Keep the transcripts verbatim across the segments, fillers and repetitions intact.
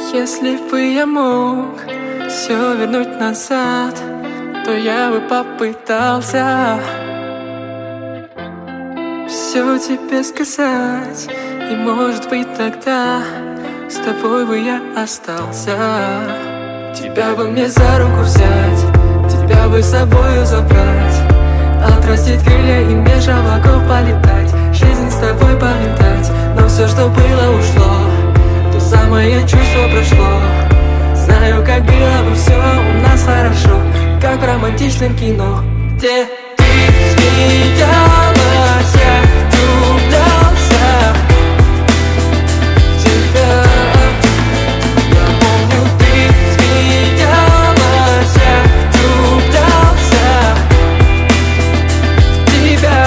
Если бы я мог все вернуть назад, то я бы попытался все тебе сказать. И может быть тогда с тобой бы я остался. Тебя бы мне за руку взять, тебя бы с собою забрать, отрастить крылья и меж облаков полетать, жизнь с тобой полетать. Но все, что было, ушло, то самое чувство прошло. Знаю, как было бы все у нас хорошо, как в романтичном кино, где ты смеялась, я влюблялся в тебя. Я помню, ты смеялась, я влюблялся в тебя.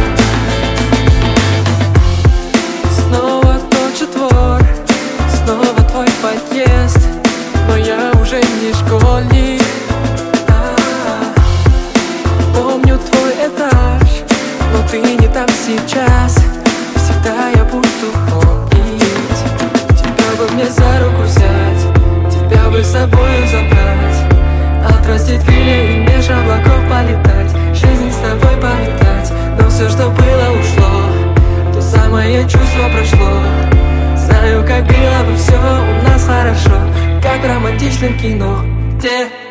Снова тот же двор, снова твой подъезд, но я уже не школьник. Помню твой этаж, но ты не там сейчас. Всегда я буду помнить. Тебя бы мне за руку взять, тебя бы с собою забрать, отрастить крылья и меж облаков полетать, жизнь с тобой полетать. Но все, что было, ушло, то самое чувство прошло. Знаю, как было бы все у нас хорошо, как в романтичном кино, где